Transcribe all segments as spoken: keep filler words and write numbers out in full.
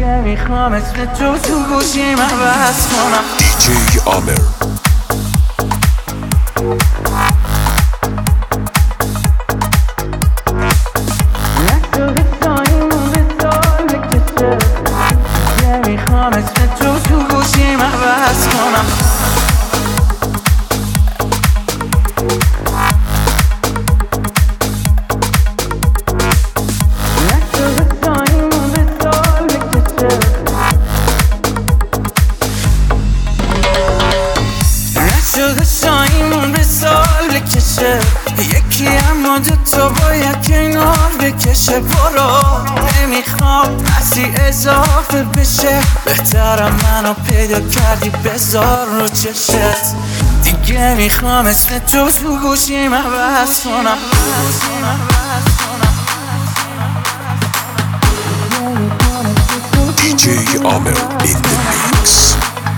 دیگه میخوام اسم تو تو گوشیم عوض کنم. دیجی عامر. میخوام اسم تو تو گوشیم عوض کنم. نشده سایمون به سال بکشه، نشده سایمون به سال بکشه. یکی اما دوتا باید کنار بکشه. برو نمیخوام هستی اضافه بشه، بهترم منو پیدا کردی بذار رو چشت. دیگه میخوام اسم تو تو گوشیم عوض کنم. دیجی عامر in the mix.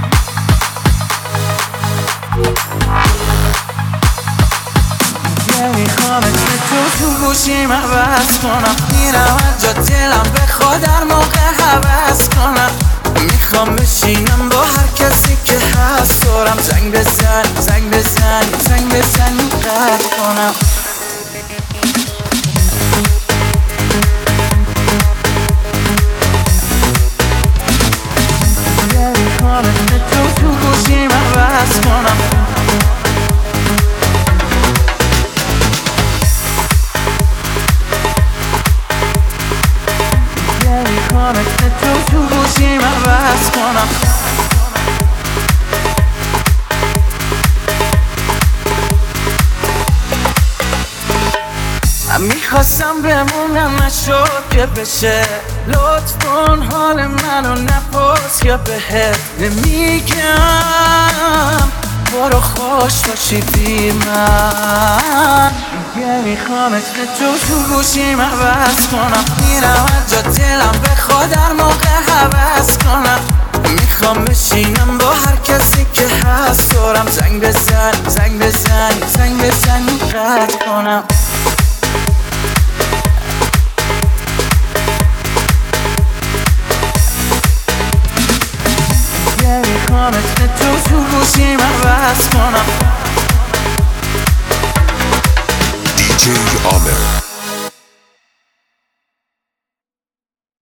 میخوام اسم تو تو گوشیم عوض کنم. میرم از جا دلم بخواد در موقع حوض کنم. میخوام بشینم با هر کسی که هست دارم. زنگ بزن زنگ بزن زنگ بزن قطع کنم. میخوام اسم تو تو گوشیم عوض کنم. میخوام اسم تو تو گوشیم عوض کنم. میخواستم بمونم نشد که بشه. لطف کن حال منو نپرس یا بهت نمیگم. برو خوش باشی بی من. دیگه میخوام اسم تو تو گوشیم عوض کنم. میرم از جا دلم بخواد در موقع حوض کنم. میخوام بشینم با هر کسی که هست دارم. زنگ بزن زنگ بزن زنگ بزن قطع کنم. میخوام اسم تو تو گوشیم عوض کنم. دیجی عامر.